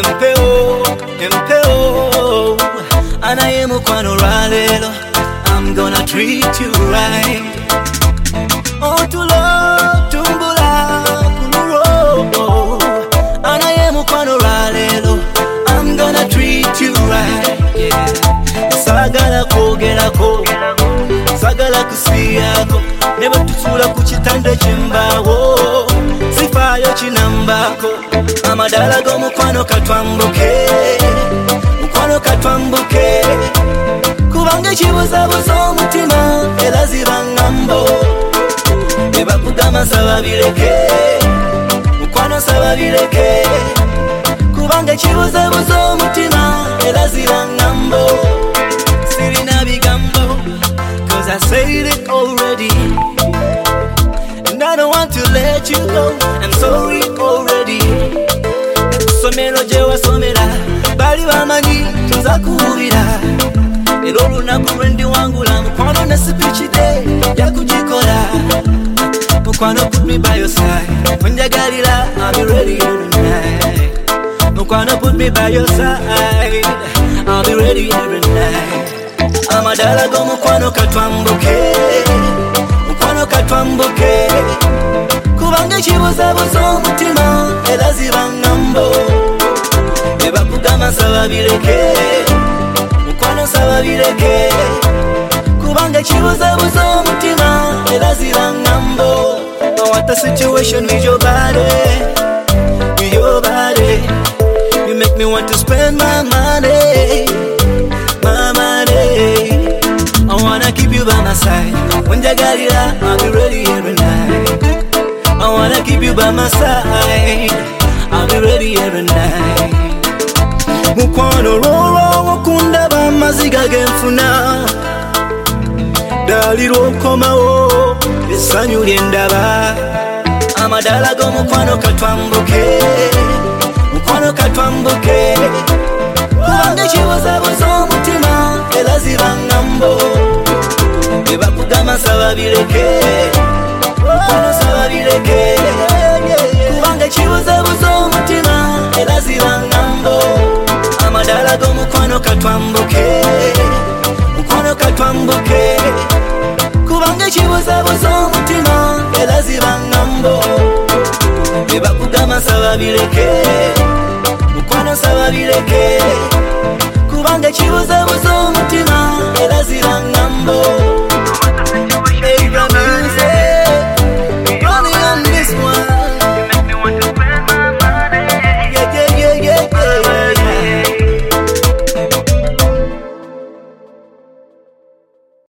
Empeo, anaye mukwano lwalelo. I'm gonna treat you right. Otulo tumbula kuluro, anaye mukwano lwalelo. I'm gonna treat you right. Yeah. Sagala kogerako, sagala kusiyako, neba tusula kuchitanda chimbawo. Sifayo chinambako, amadala go mukwano katwambuke, mukwano katwambuke. Kubange chibuzabuza omutima elaziba ngambo. Neba kugama saba bileke, mukwano saba bileke. Kubange chibuzabuza omutima elaziba ngambo. Sirina bigambo, cause I said it already. And I don't want to let you go, I'm sorry already. Somero jewa somera, bali bamanyi tuza kuhurira. Ero lunaku lwendi wangula, mukwano ne speech day yakujikola. Mukwano put me by your side, onjagalira I'll be ready every night. Mukwano put me by your side, I'll be ready every night. Amadala go mukwano katwambuke, mukwano katwambuke. Kubange chibuzabuza omutima elaziba ngambo. Neba kugama saba bileke, mukwano saba bileke. Kubange chibuzabuza omutima elaziba ngambo. What the situation with your body, with your body. You make me want to spend my money, my money. I wanna keep you by my side. When jagalira, I'll be ready every night. I wanna keep you by my side, I'll be ready every night. Mukwano roro wakundaba maziga genfuna. Daliro komawo esanyu lyendaba. Amadala go mukwano katwambuke, mukwano katwambuke. Kubange chibuzabuza omutima elaziba ngambo. Neba kugama saba bileke, mukwano saba bileke. Kubange chibuzabuza omutima elaziba ngambo. Amadala go mukwano katwambuke, mukwano katwambuke. Kubange chibuzabuza omutima elaziba ngambo. Neba kugama saba bileke, mukwano saba bileke. Kubange chibuzabuza omutima elaziba ngambo.